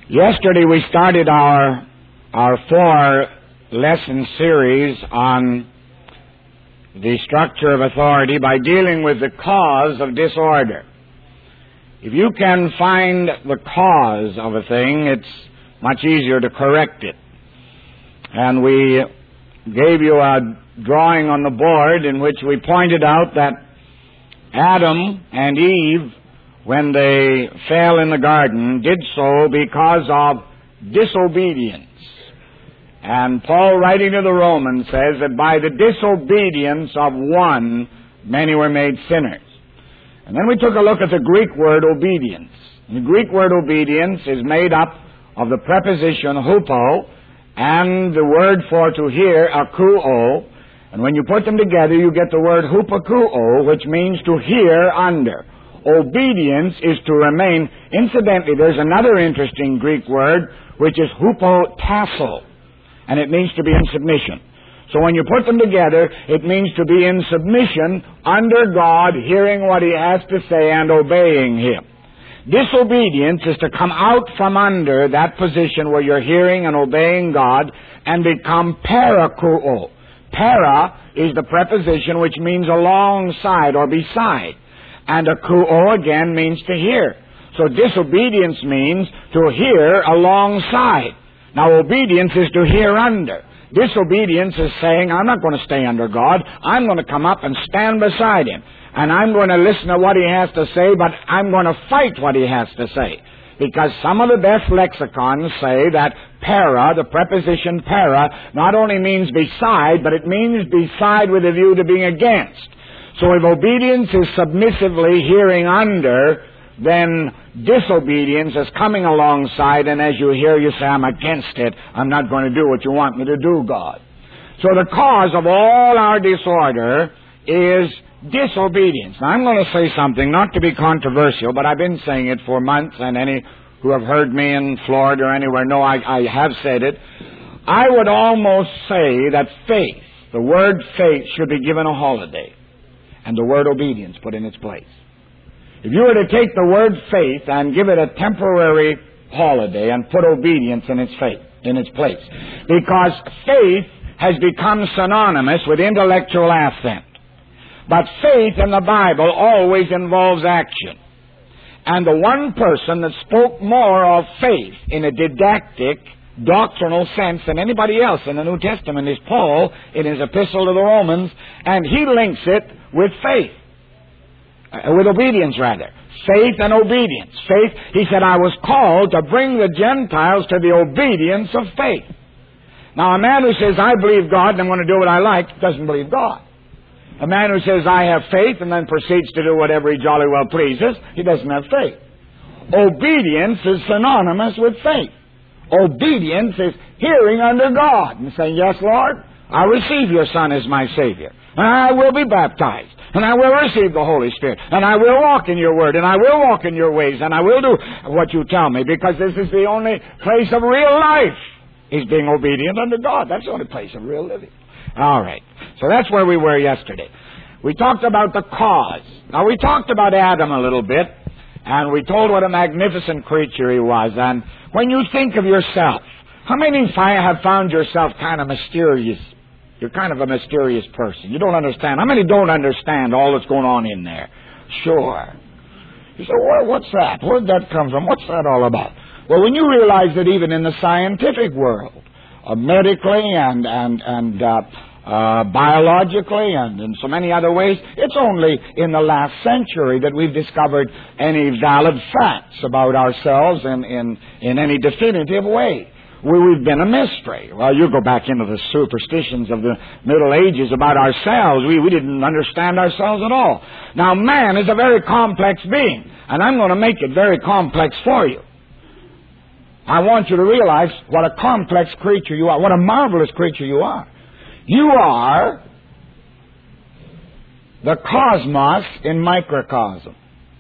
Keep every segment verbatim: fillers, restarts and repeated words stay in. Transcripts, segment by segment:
Yesterday we started our our four-lesson series on the structure of authority by dealing with the cause of disorder. If you can find the cause of a thing, it's much easier to correct it. And we gave you a drawing on the board in which we pointed out that Adam and Eve, when they fell in the garden, did so because of disobedience. And Paul, writing to the Romans, says that by the disobedience of one, many were made sinners. And then we took a look at the Greek word obedience. The Greek word obedience is made up of the preposition hupo and the word for to hear, akouo. And when you put them together, you get the word hupakouo, which means to hear under. Obedience is to remain. Incidentally, there's another interesting Greek word, which is hupotasso, and it means to be in submission. So when you put them together, it means to be in submission under God, hearing what He has to say and obeying Him. Disobedience is to come out from under that position where you're hearing and obeying God and become parakouo. Para is the preposition which means alongside or beside. And akouo again means to hear. So disobedience means to hear alongside. Now obedience is to hear under. Disobedience is saying, I'm not going to stay under God. I'm going to come up and stand beside Him. And I'm going to listen to what He has to say, but I'm going to fight what He has to say. Because some of the best lexicons say that para, the preposition para, not only means beside, but it means beside with a view to being against. So if obedience is submissively hearing under, then disobedience is coming alongside, and as you hear, you say, I'm against it. I'm not going to do what you want me to do, God. So the cause of all our disorder is disobedience. Now, I'm going to say something, not to be controversial, but I've been saying it for months, and any who have heard me in Florida or anywhere know I, I have said it. I would almost say that faith, the word faith, should be given a holiday, and the word obedience put in its place. If you were to take the word faith and give it a temporary holiday and put obedience in its faith, in its place, because faith has become synonymous with intellectual assent. But faith in the Bible always involves action. And the one person that spoke more of faith in a didactic, doctrinal sense than anybody else in the New Testament is Paul in his epistle to the Romans, and he links it with faith. Uh, with obedience, rather. Faith and obedience. Faith, he said, I was called to bring the Gentiles to the obedience of faith. Now, a man who says, I believe God and I'm going to do what I like, doesn't believe God. A man who says, I have faith and then proceeds to do whatever he jolly well pleases, he doesn't have faith. Obedience is synonymous with faith. Obedience is hearing under God and saying, yes, Lord, I receive your Son as my Savior. And I will be baptized. And I will receive the Holy Spirit. And I will walk in your word. And I will walk in your ways. And I will do what you tell me. Because this is the only place of real life, is being obedient unto God. That's the only place of real living. All right. So that's where we were yesterday. We talked about the cause. Now, we talked about Adam a little bit. And we told what a magnificent creature he was. And when you think of yourself, how many have found yourself kind of mysterious? You're kind of a mysterious person. You don't understand. How many don't understand all that's going on in there? Sure. You say, well, what's that? Where did that come from? What's that all about? Well, when you realize that even in the scientific world, uh, medically and and and uh, uh, biologically and in so many other ways, it's only in the last century that we've discovered any valid facts about ourselves in in, in any definitive way. We, we've been a mystery. Well, you go back into the superstitions of the Middle Ages about ourselves. We, we didn't understand ourselves at all. Now, man is a very complex being, and I'm going to make it very complex for you. I want you to realize what a complex creature you are, what a marvelous creature you are. You are the cosmos in microcosm.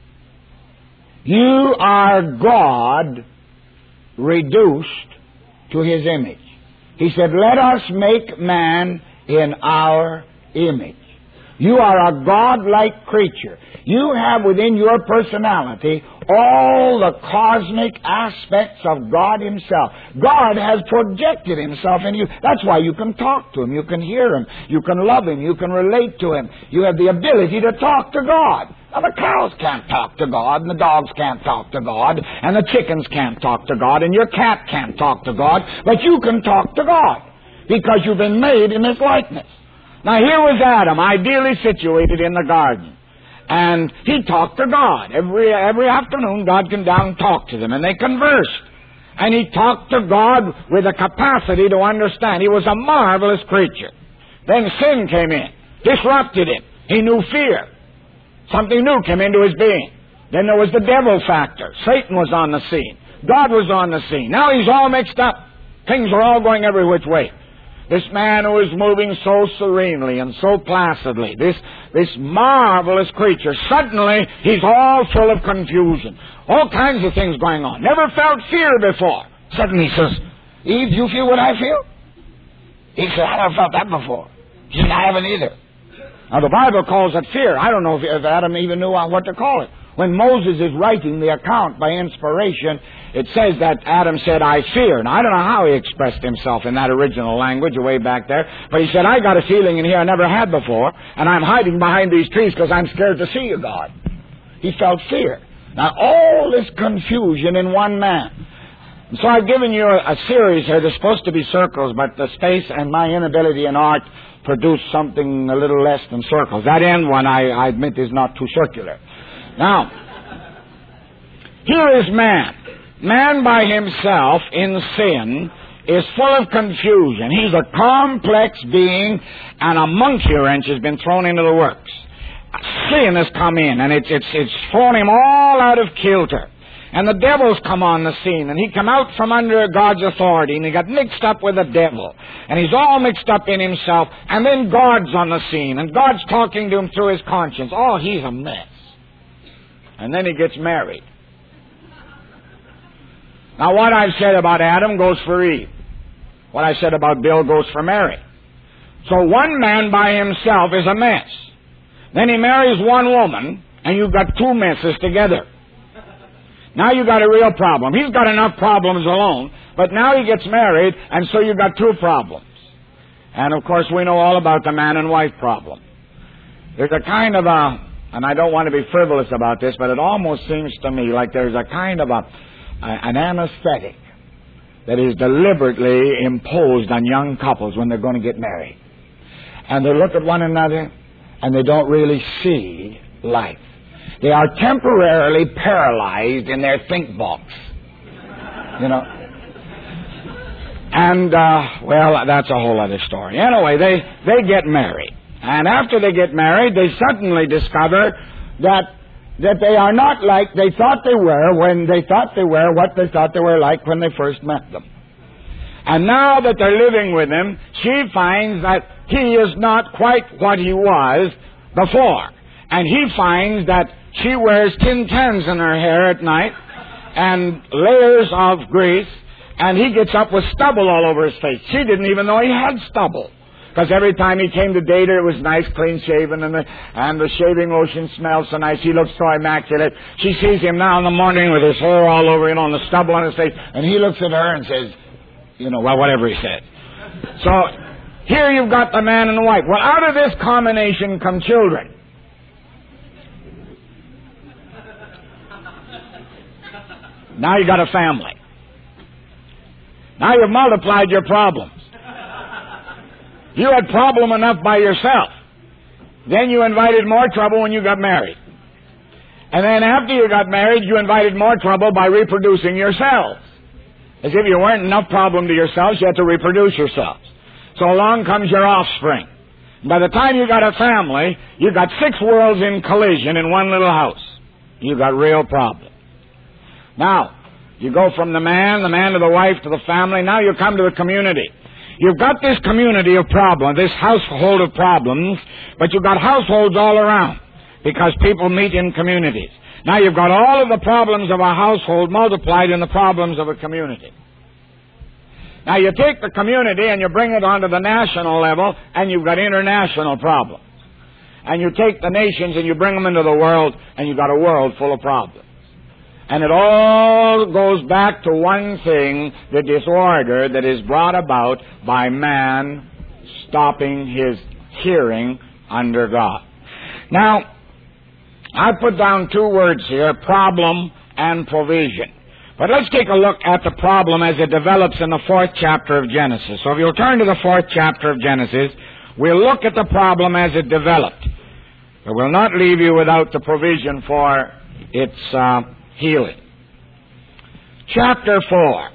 You are God reduced to His image. He said, let us make man in our image. You are a God-like creature. You have within your personality all the cosmic aspects of God Himself. God has projected Himself in you. That's why you can talk to Him. You can hear Him. You can love Him. You can relate to Him. You have the ability to talk to God. Now, the cows can't talk to God, and the dogs can't talk to God, and the chickens can't talk to God, and your cat can't talk to God, but you can talk to God because you've been made in His likeness. Now, here was Adam, ideally situated in the garden. And he talked to God. Every every afternoon, God came down and talked to them, and they conversed. And he talked to God with a capacity to understand. He was a marvelous creature. Then sin came in, disrupted him. He knew fear. Something new came into his being. Then there was the devil factor. Satan was on the scene. God was on the scene. Now he's all mixed up. Things are all going every which way. This man who is moving so serenely and so placidly, this, this marvelous creature, suddenly he's all full of confusion. All kinds of things going on. Never felt fear before. Suddenly he says, Eve, do you feel what I feel? He said, I never felt that before. She said, I haven't either. Now the Bible calls it fear. I don't know if, if Adam even knew what to call it. When Moses is writing the account by inspiration, it says that Adam said, I fear. Now, I don't know how he expressed himself in that original language way back there, but he said, I got a feeling in here I never had before, and I'm hiding behind these trees because I'm scared to see you, God. He felt fear. Now, all this confusion in one man. And so I've given you a, a series here. They're supposed to be circles, but the space and my inability in art produced something a little less than circles. That end one, I, I admit, is not too circular. Now, here is man. Man by himself in sin is full of confusion. He's a complex being, and a monkey wrench has been thrown into the works. Sin has come in, and it's, it's, it's thrown him all out of kilter. And the devil's come on the scene, and he come out from under God's authority, and he got mixed up with the devil. And he's all mixed up in himself, and then God's on the scene, and God's talking to him through his conscience. Oh, he's a mess. And then he gets married. Now, what I've said about Adam goes for Eve. What I said about Bill goes for Mary. So one man by himself is a mess. Then he marries one woman, and you've got two messes together. Now you've got a real problem. He's got enough problems alone, but now he gets married, and so you've got two problems. And, of course, we know all about the man and wife problem. There's a kind of a, and I don't want to be frivolous about this, but it almost seems to me like there's a kind of a, an anesthetic that is deliberately imposed on young couples when they're going to get married. And they look at one another, and they don't really see life. They are temporarily paralyzed in their think box. You know. And, uh, well, that's a whole other story. Anyway, they, they get married. And after they get married, they suddenly discover that that they are not like they thought they were when they thought they were what they thought they were like when they first met them. And now that they're living with him, she finds that he is not quite what he was before. And he finds that she wears tin cans in her hair at night and layers of grease, and he gets up with stubble all over his face. She didn't even know he had stubble. Because every time he came to date her, it was nice, clean-shaven, and the, and the shaving lotion smelled so nice. He looked so immaculate. She sees him now in the morning with his hair all over, you know, and the stubble on his face, and he looks at her and says, you know, well, whatever he said. So here you've got the man and the wife. Well, out of this combination come children. Now you got a family. Now you've multiplied your problems. You had problem enough by yourself. Then you invited more trouble when you got married. And then after you got married, you invited more trouble by reproducing yourselves. As if you weren't enough problem to yourselves, you had to reproduce yourselves. So along comes your offspring. By the time you got a family, you got six worlds in collision in one little house. You got real problems. Now, you go from the man, the man to the wife, to the family. Now you come to the community. You've got this community of problems, this household of problems, but you've got households all around because people meet in communities. Now you've got all of the problems of a household multiplied in the problems of a community. Now you take the community and you bring it onto the national level, and you've got international problems. and you take the nations and you bring them into the world, and you've got a world full of problems. And it all goes back to one thing, the disorder that is brought about by man stopping his hearing under God. Now, I put down two words here, problem and provision. But let's take a look at the problem as it develops in the fourth chapter of Genesis. So if you'll turn to the fourth chapter of Genesis, we'll look at the problem as it developed. But we'll not leave you without the provision for its uh, healing. Chapter four.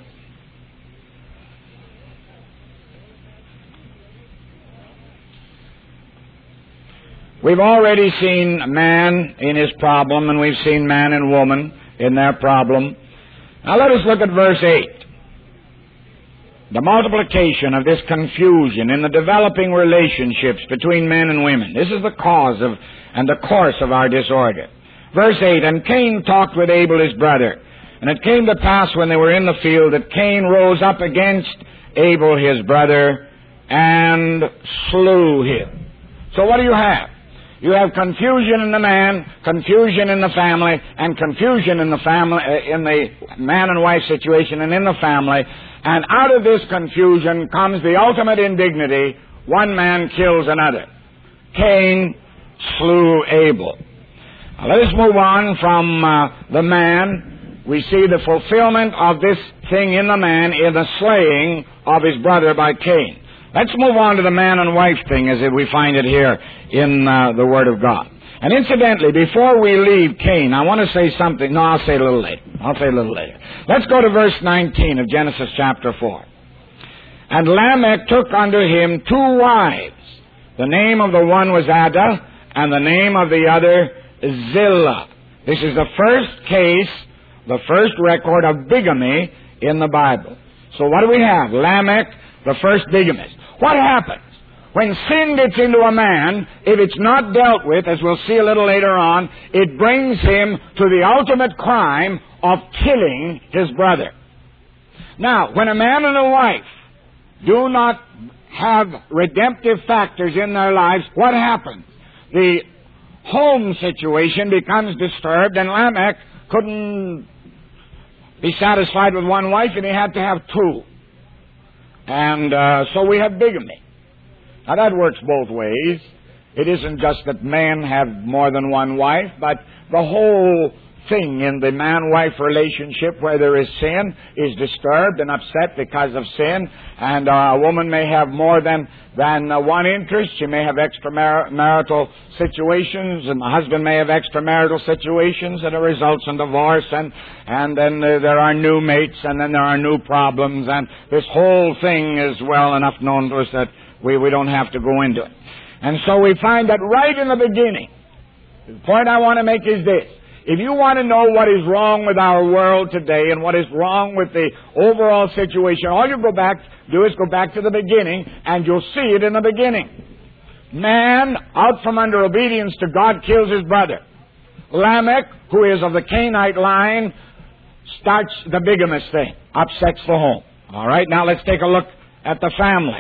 We've already seen man in his problem, and we've seen man and woman in their problem. Now let us look at verse eight. The multiplication of this confusion in the developing relationships between men and women. This is the cause of and the course of our disorder. Verse eight, and Cain talked with Abel his brother. And it came to pass when they were in the field that Cain rose up against Abel his brother and slew him. So what do you have? You have confusion in the man, confusion in the family, and confusion in the family, uh, in the man and wife situation and in the family. And out of this confusion comes the ultimate indignity. One man kills another. Cain slew Abel. Now let us move on from uh, the man. We see the fulfillment of this thing in the man in the slaying of his brother by Cain. Let's move on to the man and wife thing as we find it here in uh, the Word of God. And incidentally, before we leave Cain, I want to say something. No, I'll say it a little later. I'll say it a little later. Let's go to verse nineteen of Genesis chapter four. And Lamech took unto him two wives. The name of the one was Adah, and the name of the other Zillah. This is the first case, the first record of bigamy in the Bible. So what do we have? Lamech, the first bigamist. What happens? When sin gets into a man, if it's not dealt with, as we'll see a little later on, it brings him to the ultimate crime of killing his brother. Now, when a man and a wife do not have redemptive factors in their lives, what happens? The home situation becomes disturbed, and Lamech couldn't be satisfied with one wife, and he had to have two. And uh, so we have bigamy. Now that works both ways. It isn't just that men have more than one wife, but the whole thing in the man-wife relationship where there is sin is disturbed and upset because of sin. And uh, a woman may have more than, than uh, one interest. She may have extramarital situations, and the husband may have extramarital situations, and it results in divorce, and, and then uh, there are new mates, and then there are new problems, and this whole thing is well enough known to us that we, we don't have to go into it. And so we find that right in the beginning, the point I want to make is this. If you want to know what is wrong with our world today and what is wrong with the overall situation, all you go back do is go back to the beginning, and you'll see it in the beginning. Man, out from under obedience to God, kills his brother. Lamech, who is of the Cainite line, starts the bigamist thing, upsets the home. All right, now let's take a look at the family.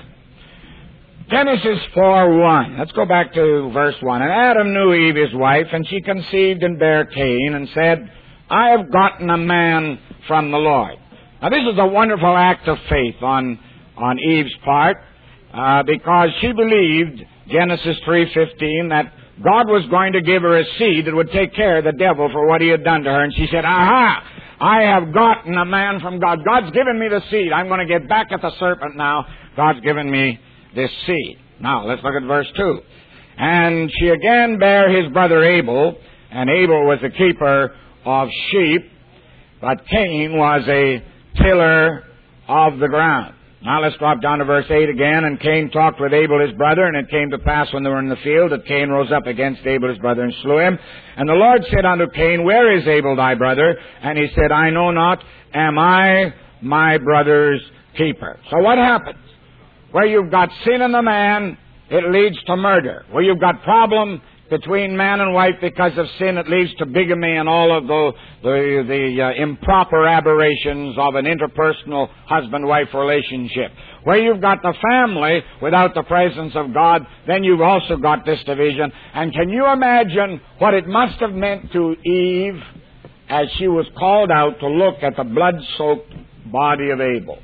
Genesis four one. Let's go back to verse one. And Adam knew Eve his wife, and she conceived and bare Cain, and said, I have gotten a man from the Lord. Now this is a wonderful act of faith on, on Eve's part, uh, because she believed, Genesis three fifteen, that God was going to give her a seed that would take care of the devil for what he had done to her. And she said, aha, I have gotten a man from God. God's given me the seed. I'm going to get back at the serpent now. God's given me this seed. Now, let's look at verse two. And she again bare his brother Abel, and Abel was a keeper of sheep, but Cain was a tiller of the ground. Now let's drop down to verse eight again. And Cain talked with Abel his brother, and it came to pass when they were in the field that Cain rose up against Abel his brother and slew him. And the Lord said unto Cain, Where is Abel thy brother? And he said, I know not. Am I my brother's keeper? So what happens? Where you've got sin in the man, it leads to murder. Where you've got problem, between man and wife because of sin. It leads to bigamy and all of the the, the uh, improper aberrations of an interpersonal husband-wife relationship. Where you've got the family without the presence of God, then you've also got this division. And can you imagine what it must have meant to Eve as she was called out to look at the blood-soaked body of Abel?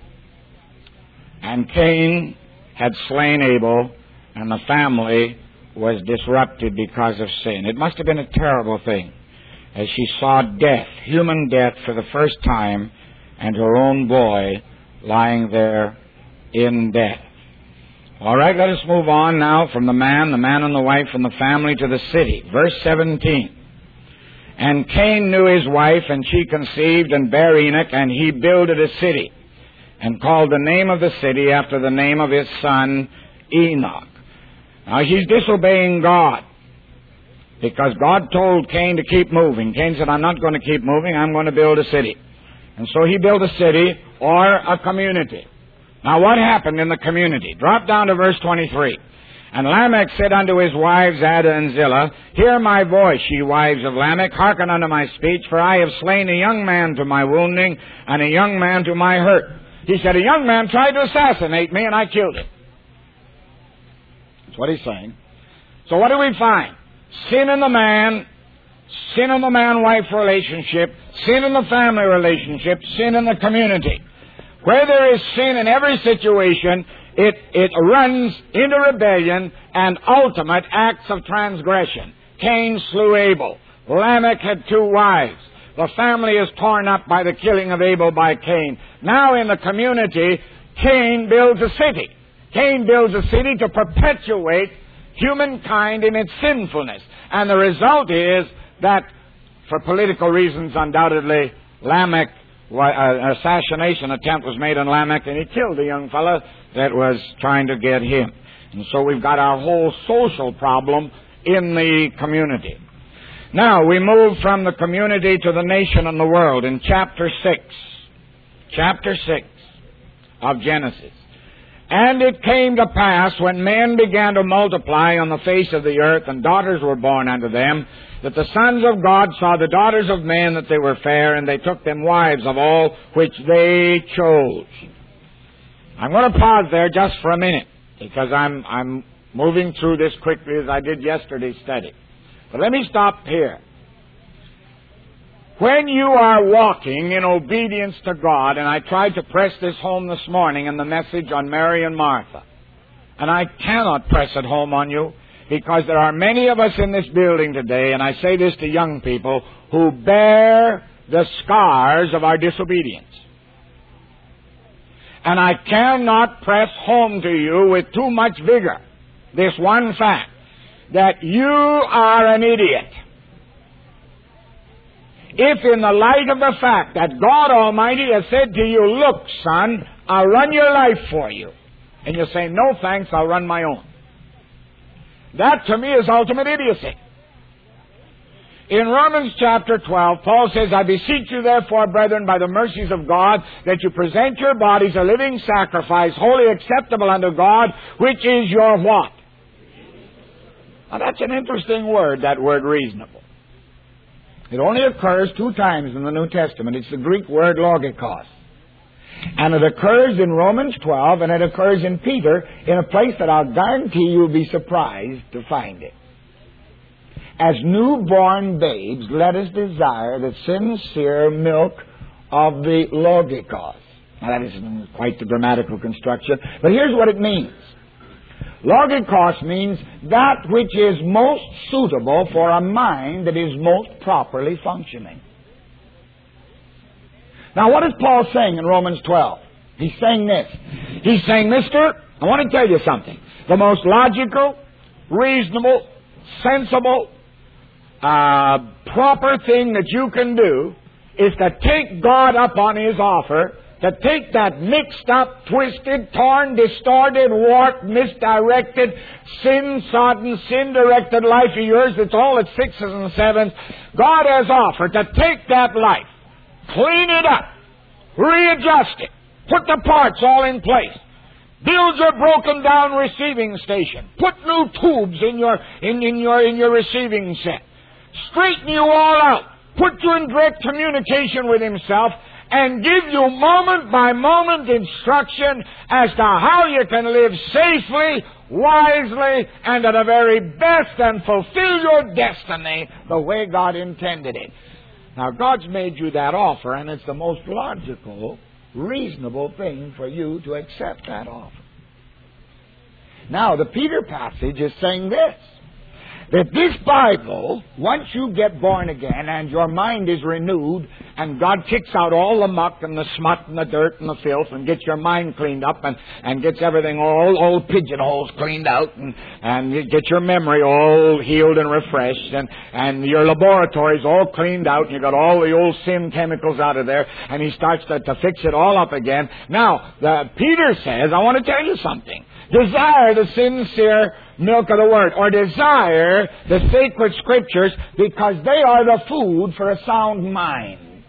And Cain had slain Abel, and the family was disrupted because of sin. It must have been a terrible thing as she saw death, human death, for the first time, and her own boy lying there in death. All right, let us move on now from the man, the man and the wife, and the family to the city. Verse seventeen. And Cain knew his wife, and she conceived and bare Enoch, and he builded a city, and called the name of the city after the name of his son Enoch. Now, he's disobeying God, because God told Cain to keep moving. Cain said, I'm not going to keep moving, I'm going to build a city. And so he built a city, or a community. Now, what happened in the community? Drop down to verse twenty-three. And Lamech said unto his wives Adah and Zillah, Hear my voice, ye wives of Lamech, hearken unto my speech, for I have slain a young man to my wounding, and a young man to my hurt. He said, a young man tried to assassinate me, and I killed him. That's what he's saying. So what do we find? Sin in the man, sin in the man-wife relationship, sin in the family relationship, sin in the community. Where there is sin in every situation, it, it runs into rebellion and ultimate acts of transgression. Cain slew Abel. Lamech had two wives. The family is torn up by the killing of Abel by Cain. Now in the community, Cain builds a city. Cain builds a city to perpetuate humankind in its sinfulness. And the result is that, for political reasons undoubtedly, Lamech, an assassination attempt was made on Lamech, and he killed the young fellow that was trying to get him. And so we've got our whole social problem in the community. Now, we move from the community to the nation and the world in chapter six. Chapter six of Genesis. And it came to pass, when men began to multiply on the face of the earth, and daughters were born unto them, that the sons of God saw the daughters of men that they were fair, and they took them wives of all which they chose. I'm going to pause there just for a minute, because I'm, I'm moving through this quickly as I did yesterday's study. But let me stop here. When you are walking in obedience to God, and I tried to press this home this morning in the message on Mary and Martha, and I cannot press it home on you, because there are many of us in this building today, and I say this to young people, who bear the scars of our disobedience. And I cannot press home to you with too much vigor this one fact, that you are an idiot if, in the light of the fact that God Almighty has said to you, look, son, I'll run your life for you, and you say, no thanks, I'll run my own. That, to me, is ultimate idiocy. In Romans chapter twelve, Paul says, I beseech you therefore, brethren, by the mercies of God, that you present your bodies a living sacrifice, wholly acceptable unto God, which is your what? Now, that's an interesting word, that word reasonable. It only occurs two times in the New Testament. It's the Greek word logikos. And it occurs in Romans twelve, and it occurs in Peter in a place that I'll guarantee you'll be surprised to find it. As newborn babes, let us desire the sincere milk of the logikos. Now, that isn't quite the grammatical construction, but here's what it means. Logikos means that which is most suitable for a mind that is most properly functioning. Now, what is Paul saying in Romans twelve? He's saying this. He's saying, mister, I want to tell you something. The most logical, reasonable, sensible, uh, proper thing that you can do is to take God up on His offer, to take that mixed up, twisted, torn, distorted, warped, misdirected, sin-sodden, sin-directed life of yours that's all at sixes and sevens. God has offered to take that life, clean it up, readjust it, put the parts all in place, Build your broken down receiving station. Put new tubes in your in, in your in your receiving set. Straighten you all out. Put you in direct communication with Himself and give you moment by moment instruction as to how you can live safely, wisely, and at the very best and fulfill your destiny the way God intended it. Now, God's made you that offer, and it's the most logical, reasonable thing for you to accept that offer. Now, the Peter passage is saying this, that this Bible, once you get born again and your mind is renewed and God kicks out all the muck and the smut and the dirt and the filth and gets your mind cleaned up and, and gets everything, all old pigeonholes cleaned out and, and you get your memory all healed and refreshed and, and your laboratories all cleaned out and you got all the old sin chemicals out of there and He starts to, to fix it all up again. Now, the, Peter says, I want to tell you something. Desire the sincere milk of the Word, or desire the sacred Scriptures, because they are the food for a sound mind.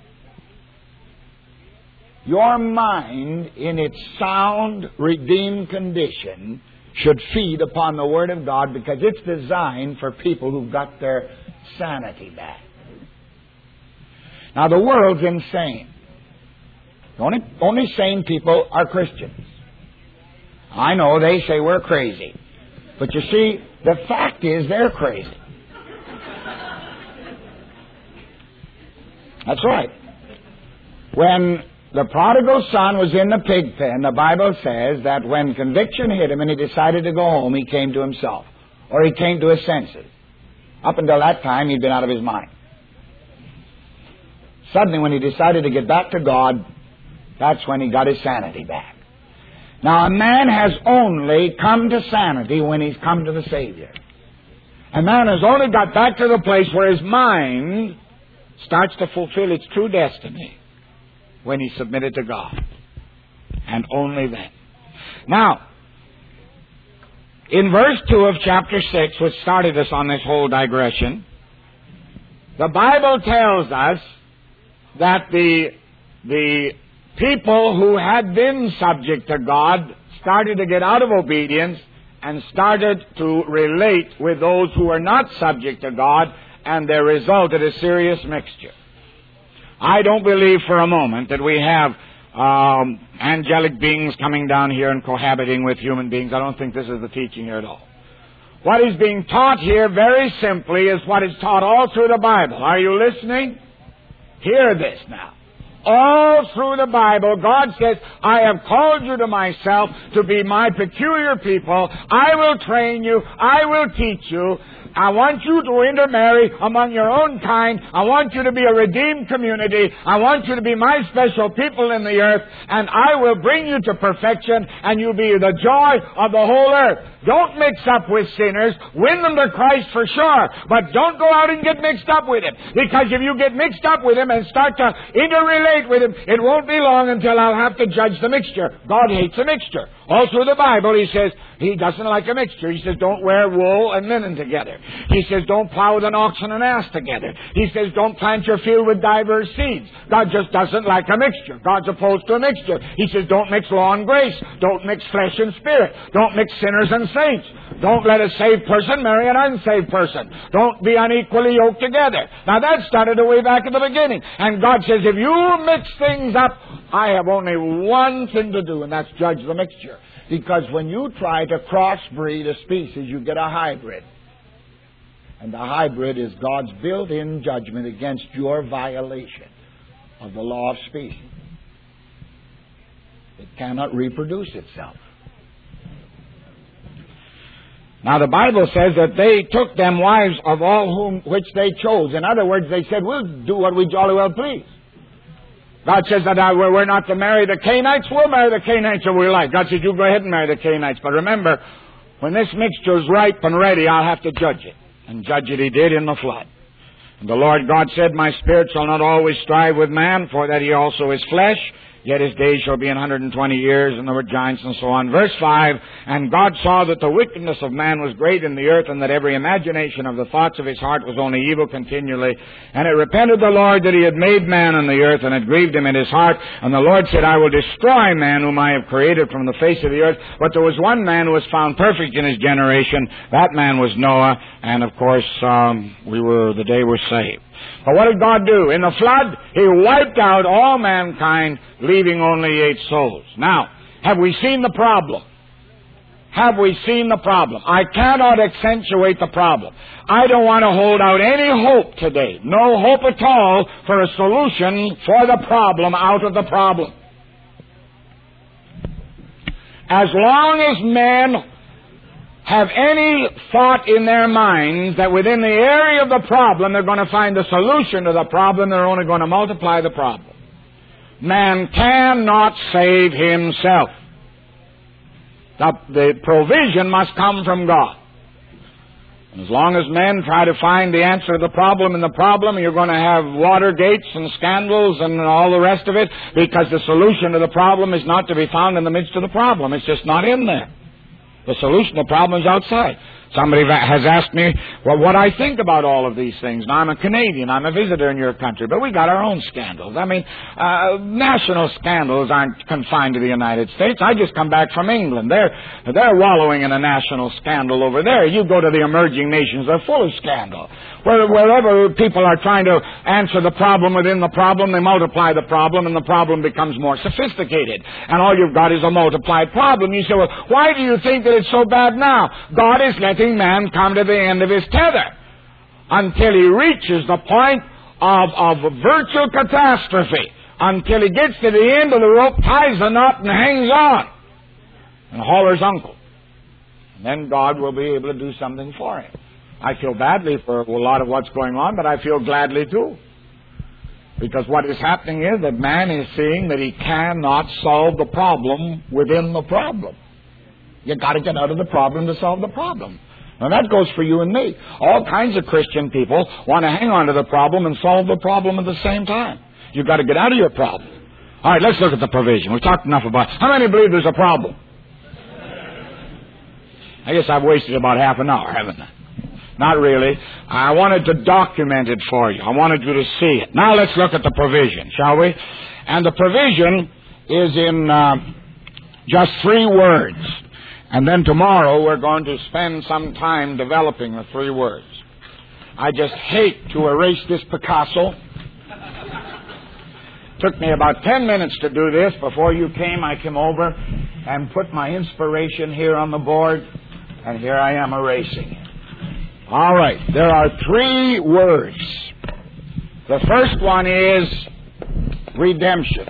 Your mind, in its sound, redeemed condition, should feed upon the Word of God, because it's designed for people who've got their sanity back. Now, the world's insane. The only, only sane people are Christians. I know they say we're crazy. But you see, the fact is they're crazy. That's right. When the prodigal son was in the pig pen, the Bible says that when conviction hit him and he decided to go home, he came to himself. Or he came to his senses. Up until that time, he'd been out of his mind. Suddenly, when he decided to get back to God, that's when he got his sanity back. Now, a man has only come to sanity when he's come to the Savior. A man has only got back to the place where his mind starts to fulfill its true destiny when he's submitted to God. And only then. Now, in verse two of chapter six, which started us on this whole digression, the Bible tells us that the the people who had been subject to God started to get out of obedience and started to relate with those who were not subject to God, and there resulted a serious mixture. I don't believe for a moment that we have um, angelic beings coming down here and cohabiting with human beings. I don't think this is the teaching here at all. What is being taught here, very simply, is what is taught all through the Bible. Are you listening? Hear this now. All through the Bible, God says, I have called you to myself to be my peculiar people. I will train you. I will teach you. I want you to intermarry among your own kind. I want you to be a redeemed community. I want you to be my special people in the earth. And I will bring you to perfection, and you'll be the joy of the whole earth. Don't mix up with sinners. Win them to Christ for sure. But don't go out and get mixed up with Him. Because if you get mixed up with Him and start to interrelate with Him, it won't be long until I'll have to judge the mixture. God hates a mixture. All through the Bible, He says He doesn't like a mixture. He says don't wear wool and linen together. He says don't plow with an ox and an ass together. He says don't plant your field with diverse seeds. God just doesn't like a mixture. God's opposed to a mixture. He says don't mix law and grace. Don't mix flesh and spirit. Don't mix sinners and saints. Don't let a saved person marry an unsaved person. Don't be unequally yoked together. Now that started way back at the beginning. And God says if you mix things up, I have only one thing to do, and that's judge the mixture. Because when you try to crossbreed a species, you get a hybrid. And the hybrid is God's built-in judgment against your violation of the law of species. It cannot reproduce itself. Now the Bible says that they took them wives of all whom which they chose. In other words, they said, we'll do what we jolly well please. God says that uh, we're not to marry the Canaanites. We'll marry the Canaanites if we like. God says, you go ahead and marry the Canaanites. But remember, when this mixture is ripe and ready, I'll have to judge it. And judge it He did in the flood. And the Lord God said, my spirit shall not always strive with man, for that he also is flesh. yet his days shall be an hundred and twenty years, and there were giants and so on. Verse five, and God saw that the wickedness of man was great in the earth, and that every imagination of the thoughts of his heart was only evil continually. And it repented the Lord that he had made man on the earth, and it grieved him in his heart. And the Lord said, I will destroy man whom I have created from the face of the earth. But there was one man who was found perfect in his generation. That man was Noah, and of course, um, we were the day we're saved. But what did God do? In the flood, he wiped out all mankind, leaving only eight souls. Now, have we seen the problem? Have we seen the problem? I cannot accentuate the problem. I don't want to hold out any hope today. No hope at all for a solution for the problem out of the problem. As long as men have any thought in their minds that within the area of the problem they're going to find the solution to the problem, they're only going to multiply the problem. Man cannot save himself. The, the provision must come from God. And as long as men try to find the answer to the problem in the problem, you're going to have Watergates and scandals and all the rest of it, because the solution to the problem is not to be found in the midst of the problem. It's just not in there. The solution to the problem is outside. Somebody has asked me, well, what I think about all of these things. Now, I'm a Canadian. I'm a visitor in your country, but we got our own scandals. I mean, uh, national scandals aren't confined to the United States. I just come back from England. They're, they're wallowing in a national scandal over there. You go to the emerging nations, they're full of scandal. Where, wherever people are trying to answer the problem within the problem, they multiply the problem, and the problem becomes more sophisticated. And all you've got is a multiplied problem. You say, well, why do you think that it's so bad now? God is letting man come to the end of his tether until he reaches the point of, of virtual catastrophe, until he gets to the end of the rope, ties the knot, and hangs on, and hollers uncle. And then God will be able to do something for him. I feel badly for a lot of what's going on, but I feel gladly too. Because what is happening is that man is seeing that he cannot solve the problem within the problem. You've got to get out of the problem to solve the problem. Now that goes for you and me. All kinds of Christian people want to hang on to the problem and solve the problem at the same time. You've got to get out of your problem. All right, let's look at the provision. We've talked enough about it. How many believe there's a problem? I guess I've wasted about half an hour, haven't I? Not really. I wanted to document it for you. I wanted you to see it. Now let's look at the provision, shall we? And the provision is in uh, just three words. And then tomorrow we're going to spend some time developing the three words. I just hate to erase this Picasso. Took me about ten minutes to do this. Before you came, I came over and put my inspiration here on the board, and here I am erasing it. All right, there are three words. The first one is redemption.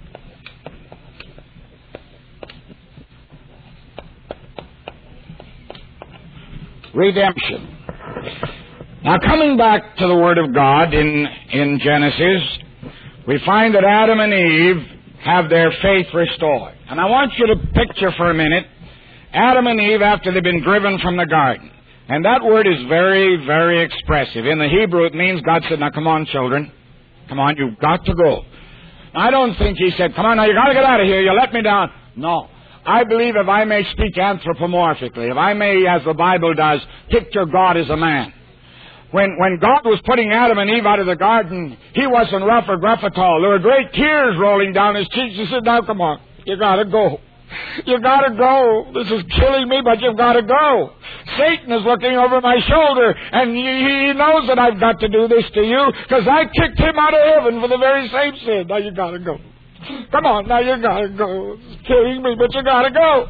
Redemption. Now, coming back to the Word of God in, in Genesis, we find that Adam and Eve have their faith restored. And I want you to picture for a minute Adam and Eve after they've been driven from the garden. And that word is very, very expressive. In the Hebrew, it means God said, now come on, children. Come on, you've got to go. I don't think he said, come on, now you've got to get out of here. You let me down. No. I believe, if I may speak anthropomorphically, if I may, as the Bible does, picture God as a man. When, when God was putting Adam and Eve out of the garden, he wasn't rough or gruff at all. There were great tears rolling down his cheeks. He said, now come on, you got to go. You got to go. This is killing me, but you've got to go. Satan is looking over my shoulder, and he knows that I've got to do this to you because I kicked him out of heaven for the very same sin. Now you got to go. Come on, now you got to go. It's killing me, but you got to go.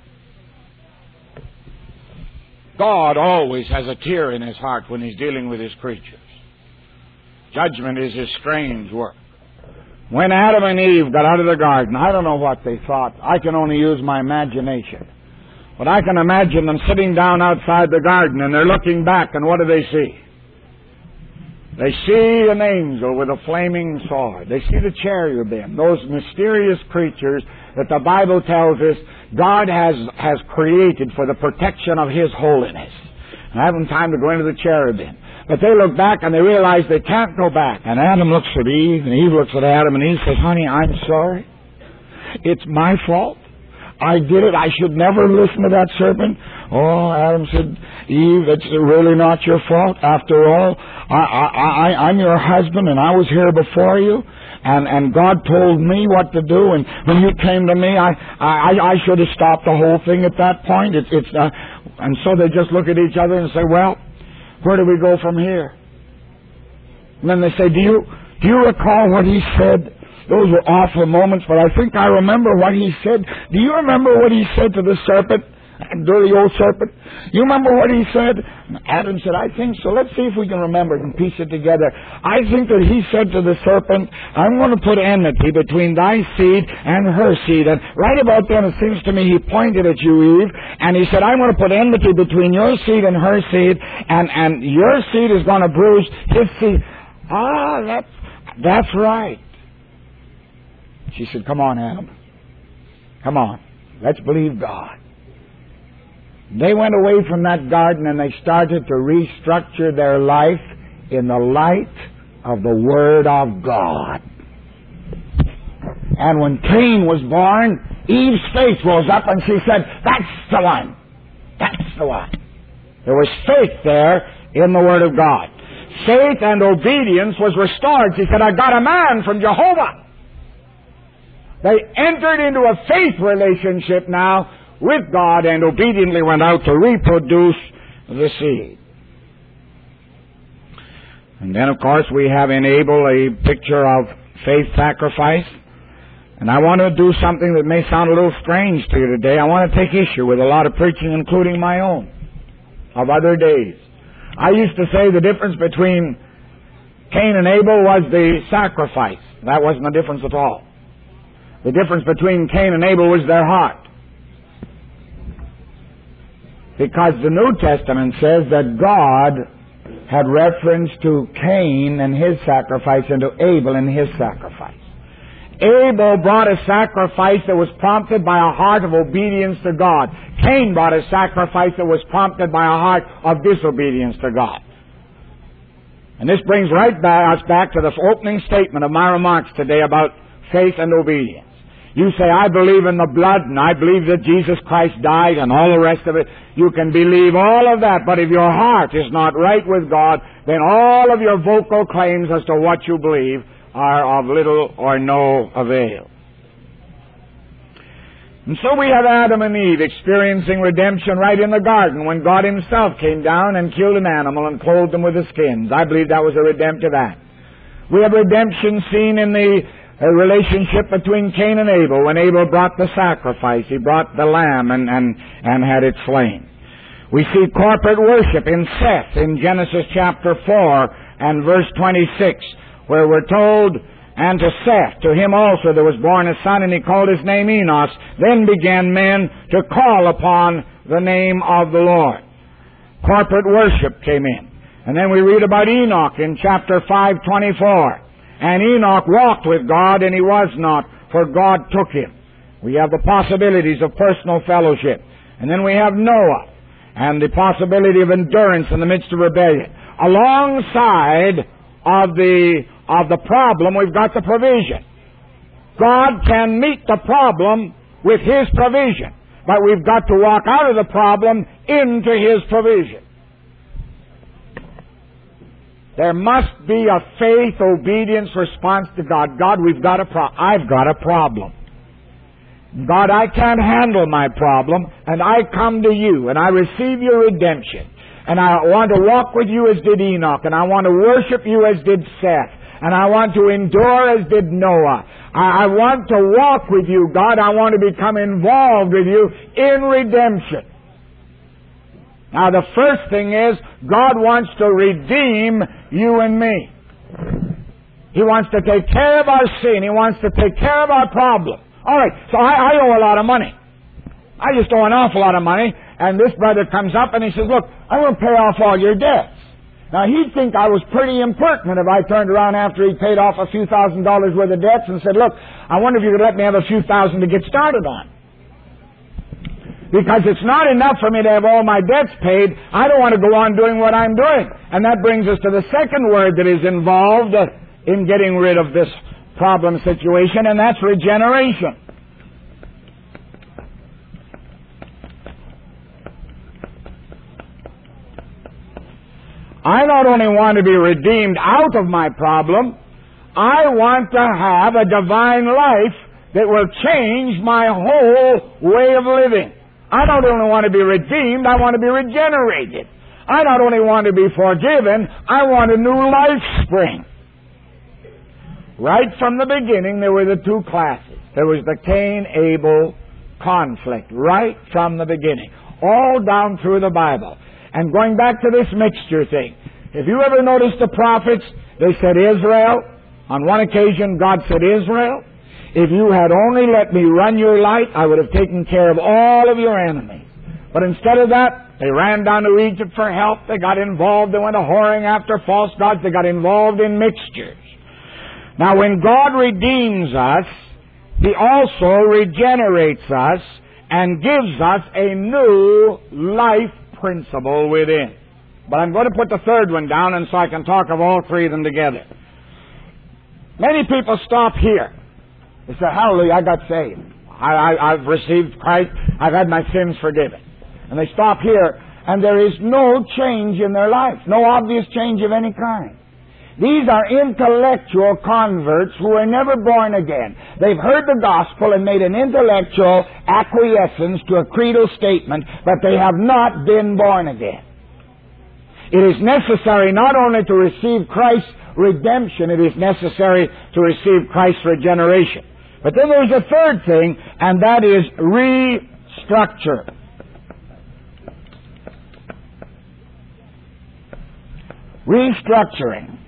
God always has a tear in his heart when he's dealing with his creatures. Judgment is his strange work. When Adam and Eve got out of the garden, I don't know what they thought. I can only use my imagination. But I can imagine them sitting down outside the garden, and they're looking back, and what do they see? They see an angel with a flaming sword. They see the cherubim, those mysterious creatures that the Bible tells us God has, has created for the protection of His holiness. And I haven't time to go into the cherubim. But they look back and they realize they can't go back. And Adam looks at Eve, and Eve looks at Adam, and Eve says, honey, I'm sorry. It's my fault. I did it. I should never listen to that serpent. Oh, Adam said, Eve, it's really not your fault. After all, I, I, I, I'm your husband, and I was here before you, and, and God told me what to do. And when you came to me, I, I, I should have stopped the whole thing at that point. It's, it's, uh, and so they just look at each other and say, well, where do we go from here? And then they say, do you, do you recall what he said? Those were awful moments, but I think I remember what he said. Do you remember what he said to the serpent? Dirty old serpent. You remember what he said? Adam said, I think so. Let's see if we can remember it and piece it together. I think that he said to the serpent, I'm going to put enmity between thy seed and her seed. And right about then, it seems to me, he pointed at you, Eve, and he said, I'm going to put enmity between your seed and her seed, and, and your seed is going to bruise his seed. Ah, that's, that's right. She said, come on, Adam. Come on. Let's believe God. They went away from that garden and they started to restructure their life in the light of the Word of God. And when Cain was born, Eve's face rose up and she said, that's the one. That's the one. There was faith there in the Word of God. Faith and obedience was restored. She said, I got a man from Jehovah. They entered into a faith relationship now with God and obediently went out to reproduce the seed. And then, of course, we have in Abel a picture of faith sacrifice. And I want to do something that may sound a little strange to you today. I want to take issue with a lot of preaching, including my own, of other days. I used to say the difference between Cain and Abel was the sacrifice. That wasn't the difference at all. The difference between Cain and Abel was their heart. Because the New Testament says that God had reference to Cain and his sacrifice and to Abel and his sacrifice. Abel brought a sacrifice that was prompted by a heart of obedience to God. Cain brought a sacrifice that was prompted by a heart of disobedience to God. And this brings right back, us back to the opening statement of my remarks today about faith and obedience. You say, I believe in the blood, and I believe that Jesus Christ died, and all the rest of it. You can believe all of that, but if your heart is not right with God, then all of your vocal claims as to what you believe are of little or no avail. And so we have Adam and Eve experiencing redemption right in the garden when God Himself came down and killed an animal and clothed them with the skins. I believe that was a redemptive act. We have redemption seen in the a relationship between Cain and Abel. When Abel brought the sacrifice, he brought the lamb and, and, and had it slain. We see corporate worship in Seth in Genesis chapter four and verse twenty-six, where we're told, and to Seth, to him also there was born a son, and he called his name Enos. Then began men to call upon the name of the Lord. Corporate worship came in. And then we read about Enoch in chapter five twenty-four. And Enoch walked with God, and he was not, for God took him. We have the possibilities of personal fellowship. And then we have Noah, and the possibility of endurance in the midst of rebellion. Alongside of the, of the problem, we've got the provision. God can meet the problem with His provision, but we've got to walk out of the problem into His provision. There must be a faith, obedience, response to God. God, we've got a pro- I've got a problem. God, I can't handle my problem, and I come to you, and I receive your redemption. And I want to walk with you as did Enoch, and I want to worship you as did Seth, and I want to endure as did Noah. I, I want to walk with you, God. I want to become involved with you in redemption. Now, the first thing is, God wants to redeem you and me. He wants to take care of our sin. He wants to take care of our problem. All right, so I, I owe a lot of money. I just owe an awful lot of money. And this brother comes up and he says, look, I'm going to pay off all your debts. Now, he'd think I was pretty impertinent if I turned around after he'd paid off a few thousand dollars worth of debts and said, look, I wonder if you could let me have a few thousand to get started on. Because it's not enough for me to have all my debts paid. I don't want to go on doing what I'm doing. And that brings us to the second word that is involved in getting rid of this problem situation, and that's regeneration. I not only want to be redeemed out of my problem, I want to have a divine life that will change my whole way of living. I not only want to be redeemed, I want to be regenerated. I not only want to be forgiven, I want a new life spring. Right from the beginning, there were the two classes. There was the Cain-Abel conflict, right from the beginning, all down through the Bible. And going back to this mixture thing, if you ever noticed the prophets, they said Israel. On one occasion, God said Israel, if you had only let me run your light, I would have taken care of all of your enemies. But instead of that, they ran down to Egypt for help. They got involved. They went a whoring after false gods. They got involved in mixtures. Now, when God redeems us, He also regenerates us and gives us a new life principle within. But I'm going to put the third one down, and so I can talk of all three of them together. Many people stop here. They say, hallelujah, I got saved. I, I, I've received Christ. I've had my sins forgiven. And they stop here, and there is no change in their life, no obvious change of any kind. These are intellectual converts who are never born again. They've heard the gospel and made an intellectual acquiescence to a creedal statement, but they have not been born again. It is necessary not only to receive Christ's redemption, it is necessary to receive Christ's regeneration. But then there's a third thing, and that is restructure. Restructuring.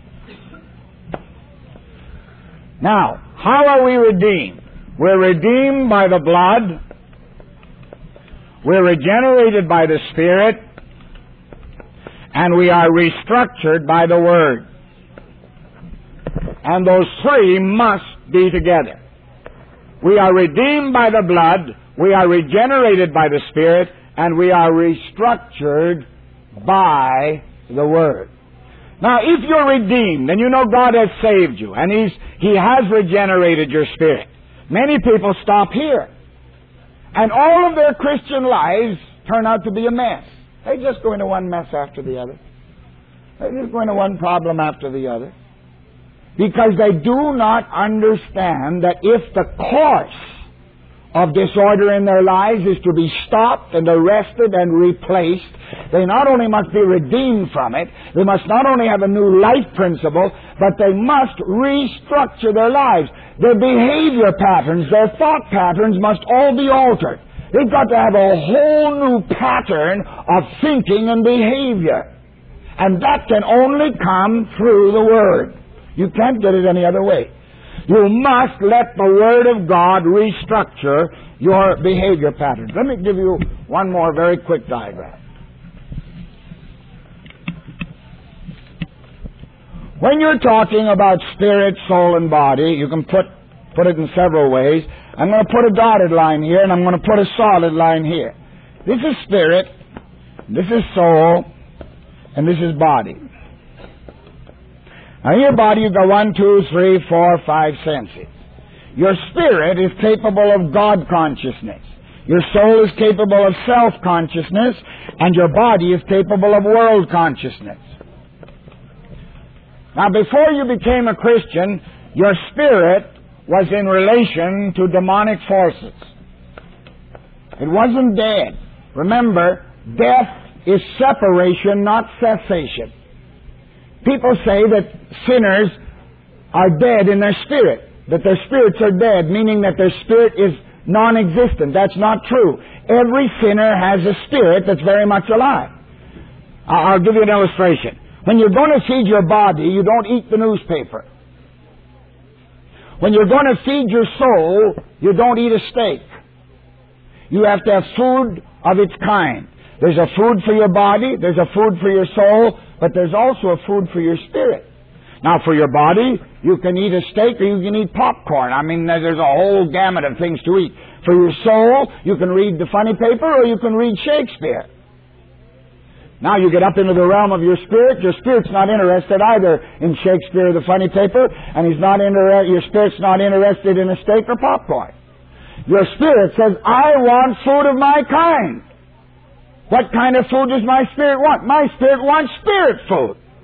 Now, how are we redeemed? We're redeemed by the blood. We're regenerated by the Spirit. And we are restructured by the Word. And those three must be together. We are redeemed by the blood, we are regenerated by the Spirit, and we are restructured by the Word. Now, if you're redeemed, and you know God has saved you, and He's, He has regenerated your spirit, many people stop here. And all of their Christian lives turn out to be a mess. They just go into one mess after the other. They just go into one problem after the other. Because they do not understand that if the course of disorder in their lives is to be stopped and arrested and replaced, they not only must be redeemed from it, they must not only have a new life principle, but they must restructure their lives. Their behavior patterns, their thought patterns must all be altered. They've got to have a whole new pattern of thinking and behavior. And that can only come through the Word. You can't get it any other way. You must let the Word of God restructure your behavior patterns. Let me give you one more very quick diagram. When you're talking about spirit, soul, and body, you can put, put it in several ways. I'm going to put a dotted line here, and I'm going to put a solid line here. This is spirit, this is soul, and this is body. Now, in your body, you've got one, two, three, four, five senses. Your spirit is capable of God consciousness. Your soul is capable of self-consciousness, and your body is capable of world consciousness. Now, before you became a Christian, your spirit was in relation to demonic forces. It wasn't dead. Remember, death is separation, not cessation. People say that sinners are dead in their spirit, that their spirits are dead, meaning that their spirit is non-existent. That's not true. Every sinner has a spirit that's very much alive. I'll give you an illustration. When you're going to feed your body, you don't eat the newspaper. When you're going to feed your soul, you don't eat a steak. You have to have food of its kind. There's a food for your body, there's a food for your soul, but there's also a food for your spirit. Now, for your body, you can eat a steak or you can eat popcorn. I mean, there's a whole gamut of things to eat. For your soul, you can read the funny paper or you can read Shakespeare. Now you get up into the realm of your spirit. Your spirit's not interested either in Shakespeare or the funny paper, and he's not inter- your spirit's not interested in a steak or popcorn. Your spirit says, I want food of my kind. What kind of food does my spirit want? My spirit wants spirit food.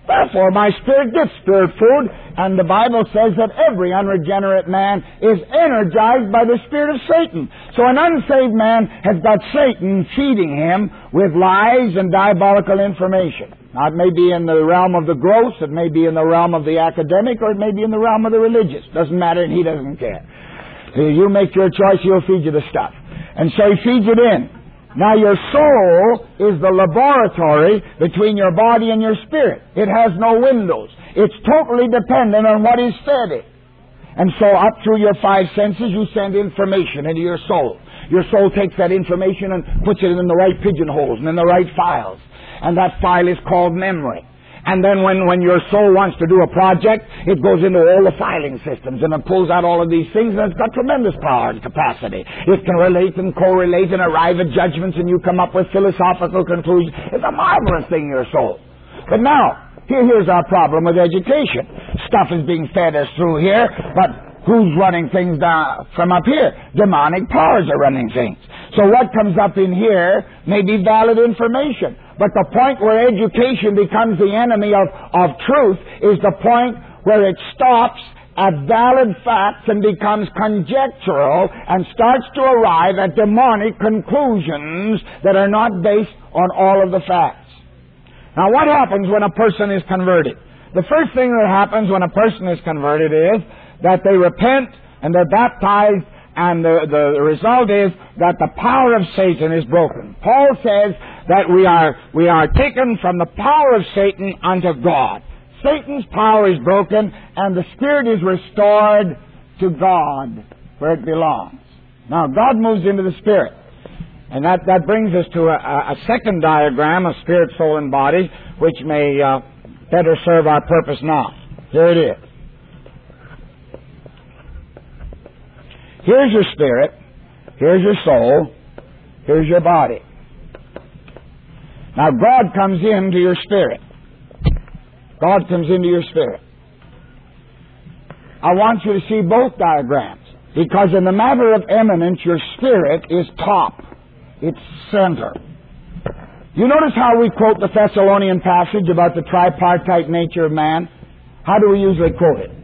Therefore, my spirit gets spirit food, and the Bible says that every unregenerate man is energized by the spirit of Satan. So an unsaved man has got Satan feeding him with lies and diabolical information. Now, it may be in the realm of the gross, it may be in the realm of the academic, or it may be in the realm of the religious. Doesn't matter, and he doesn't care. You make your choice, he'll feed you the stuff. And so he feeds it in. Now, your soul is the laboratory between your body and your spirit. It has no windows. It's totally dependent on what is fed it. And so up through your five senses, you send information into your soul. Your soul takes that information and puts it in the right pigeonholes and in the right files. And that file is called memory. And then when, when your soul wants to do a project, it goes into all the filing systems and it pulls out all of these things, and it's got tremendous power and capacity. It can relate and correlate and arrive at judgments, and you come up with philosophical conclusions. It's a marvelous thing, your soul. But now, here, here's our problem with education. Stuff is being fed us through here, but who's running things down from up here? Demonic powers are running things. So what comes up in here may be valid information. But the point where education becomes the enemy of, of truth is the point where it stops at valid facts and becomes conjectural and starts to arrive at demonic conclusions that are not based on all of the facts. Now, what happens when a person is converted? The first thing that happens when a person is converted is that they repent and they're baptized, and the, the result is that the power of Satan is broken. Paul says that we are, we are taken from the power of Satan unto God. Satan's power is broken, and the spirit is restored to God, where it belongs. Now, God moves into the spirit. And that, that brings us to a, a second diagram of spirit, soul, and body, which may uh, better serve our purpose now. Here it is. Here's your spirit, here's your soul, here's your body. Now, God comes into your spirit. God comes into your spirit. I want you to see both diagrams, because in the matter of eminence, your spirit is top. It's center. You notice how we quote the Thessalonian passage about the tripartite nature of man? How do we usually quote it?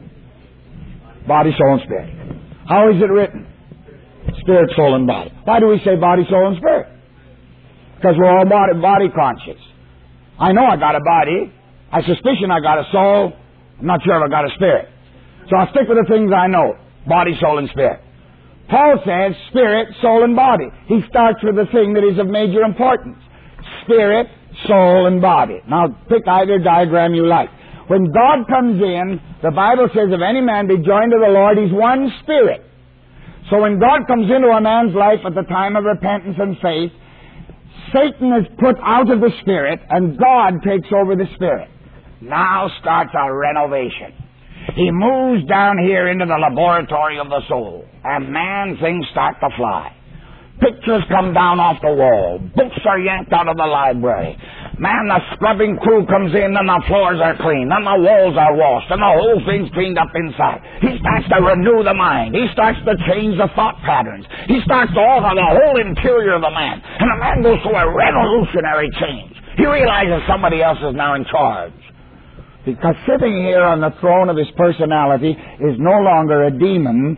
Body, soul, and spirit. How is it written? Spirit, soul, and body. Why do we say body, soul, and spirit? Because we're all body, body conscious. I know I got a body. I suspicion I got a soul. I'm not sure if I got a spirit. So I'll stick with the things I know. Body, soul, and spirit. Paul says spirit, soul, and body. He starts with the thing that is of major importance. Spirit, soul, and body. Now pick either diagram you like. When God comes in, the Bible says, if any man be joined to the Lord, he's one spirit. So when God comes into a man's life at the time of repentance and faith, Satan is put out of the spirit, and God takes over the spirit. Now starts a renovation. He moves down here into the laboratory of the soul, and man, things start to fly. Pictures come down off the wall. Books are yanked out of the library. Man, the scrubbing crew comes in, and the floors are clean, and the walls are washed, and the whole thing's cleaned up inside. He starts to renew the mind. He starts to change the thought patterns. He starts to alter the whole interior of the man. And the man goes through a revolutionary change. He realizes somebody else is now in charge. Because sitting here on the throne of his personality is no longer a demon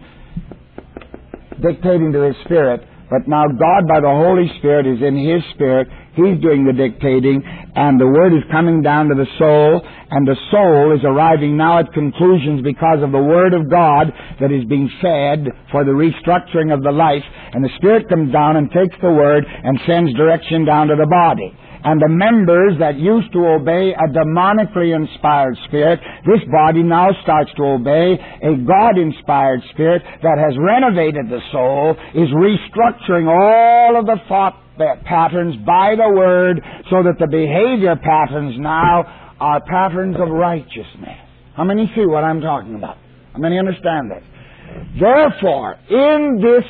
dictating to his spirit, but now God by the Holy Spirit is in his spirit. He's doing the dictating, and the Word is coming down to the soul, and the soul is arriving now at conclusions because of the Word of God that is being fed for the restructuring of the life, and the Spirit comes down and takes the Word and sends direction down to the body. And the members that used to obey a demonically inspired spirit, this body now starts to obey a God-inspired spirit that has renovated the soul, is restructuring all of the thought patterns by the Word, so that the behavior patterns now are patterns of righteousness. How many see what I'm talking about? How many understand this? Therefore, in this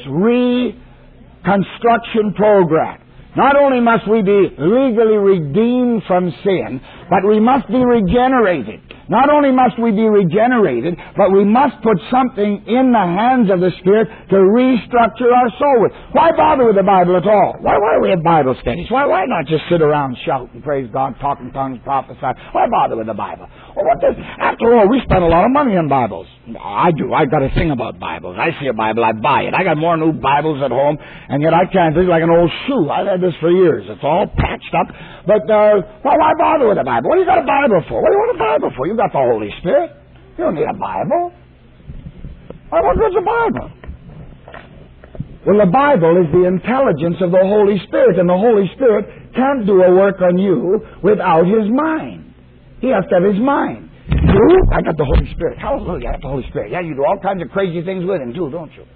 reconstruction program, not only must we be legally redeemed from sin, but we must be regenerated. Not only must we be regenerated, but we must put something in the hands of the Spirit to restructure our soul with. Why bother with the Bible at all? Why, why do we have Bible studies? Why, why not just sit around, shout and praise God, talk in tongues, prophesy? Why bother with the Bible? Well, what does, after all, we spend a lot of money on Bibles. I do. I've got a thing about Bibles. I see a Bible, I buy it. I got more new Bibles at home, and yet I can't think like an old shoe. I've had this for years. It's all patched up. But uh, why, why bother with the Bible? What do you got a Bible for? What do you want a Bible for? You got the Holy Spirit. You don't need a Bible. Why, what good's a Bible? Well, the Bible is the intelligence of the Holy Spirit, and the Holy Spirit can't do a work on you without His mind. He has to have His mind. You? I got the Holy Spirit. Hallelujah, I got the Holy Spirit. Yeah, you do all kinds of crazy things with Him, too, don't you?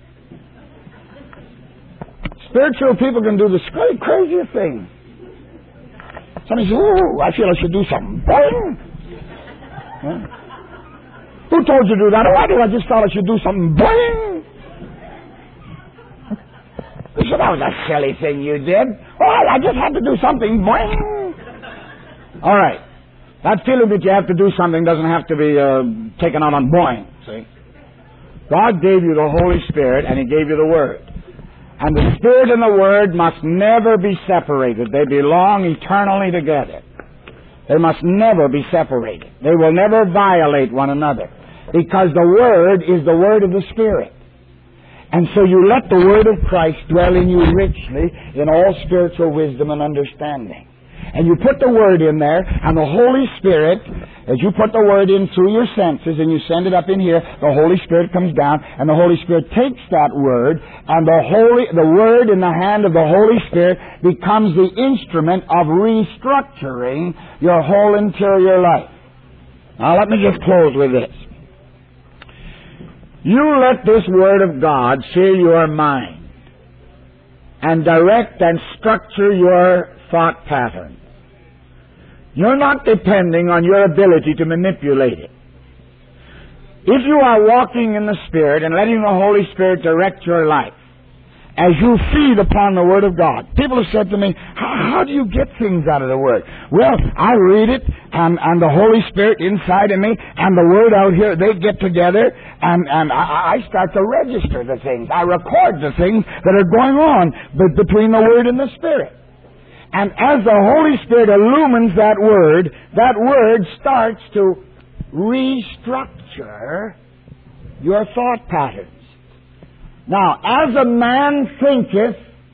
Spiritual people can do the craziest things. Somebody says, oh, I feel I should do something. Boing! Huh? Who told you to do that? Oh, I do. I just thought I should do something. Boing! You said, that was a silly thing you did. Oh, I just had to do something. Boing! All right. That feeling that you have to do something doesn't have to be uh, taken out on boing, see? God gave you the Holy Spirit, and He gave you the Word. And the Spirit and the Word must never be separated. They belong eternally together. They must never be separated. They will never violate one another. Because the Word is the Word of the Spirit. And so you let the Word of Christ dwell in you richly in all spiritual wisdom and understanding. And you put the Word in there, and the Holy Spirit, as you put the Word in through your senses, and you send it up in here, the Holy Spirit comes down, and the Holy Spirit takes that Word, and the Holy, the Word in the hand of the Holy Spirit becomes the instrument of restructuring your whole interior life. Now let me just close with this. You let this Word of God fill your mind, and direct and structure your thought pattern. You're not depending on your ability to manipulate it. If you are walking in the Spirit and letting the Holy Spirit direct your life, as you feed upon the Word of God. People have said to me, how, how do you get things out of the Word? Well, I read it, and, and the Holy Spirit inside of me, and the Word out here, they get together, and, and I, I start to register the things. I record the things that are going on between the Word and the Spirit. And as the Holy Spirit illumines that Word, that Word starts to restructure your thought patterns. Now, as a man thinketh,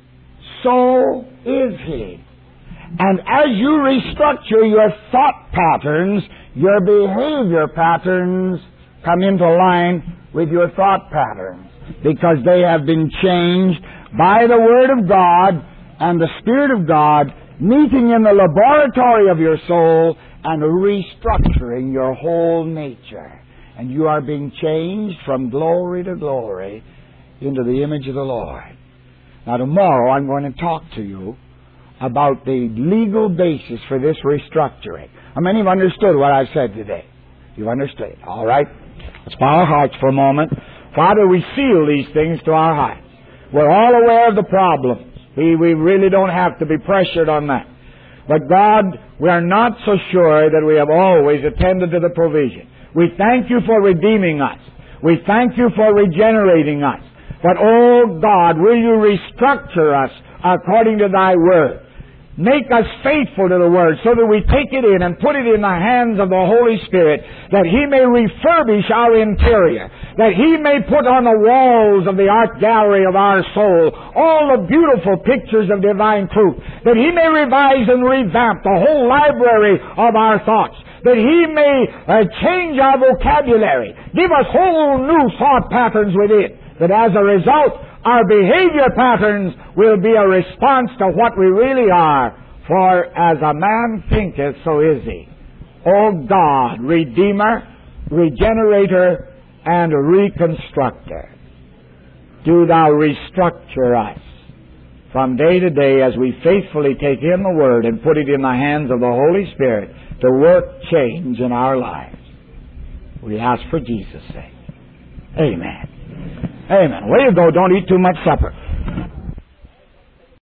so is he. And as you restructure your thought patterns, your behavior patterns come into line with your thought patterns, because they have been changed by the Word of God and the Spirit of God meeting in the laboratory of your soul and restructuring your whole nature. And you are being changed from glory to glory into the image of the Lord. Now tomorrow I'm going to talk to you about the legal basis for this restructuring. How many have understood what I've said today? You've understood it. All right? Let's bow our hearts for a moment. Father, we seal these things to our hearts. We're all aware of the problems. We, we really don't have to be pressured on that. But God, we are not so sure that we have always attended to the provision. We thank you for redeeming us. We thank you for regenerating us. But, oh God, will you restructure us according to thy word? Make us faithful to the word so that we take it in and put it in the hands of the Holy Spirit, that He may refurbish our interior, that He may put on the walls of the art gallery of our soul all the beautiful pictures of divine truth, that He may revise and revamp the whole library of our thoughts, that He may uh, change our vocabulary, give us whole new thought patterns within, that as a result, our behavior patterns will be a response to what we really are. For as a man thinketh, so is he. O God, Redeemer, Regenerator, and Reconstructor, do Thou restructure us from day to day as we faithfully take in the Word and put it in the hands of the Holy Spirit to work change in our lives. We ask for Jesus' sake. Amen. Amen. Where you go, don't eat too much supper.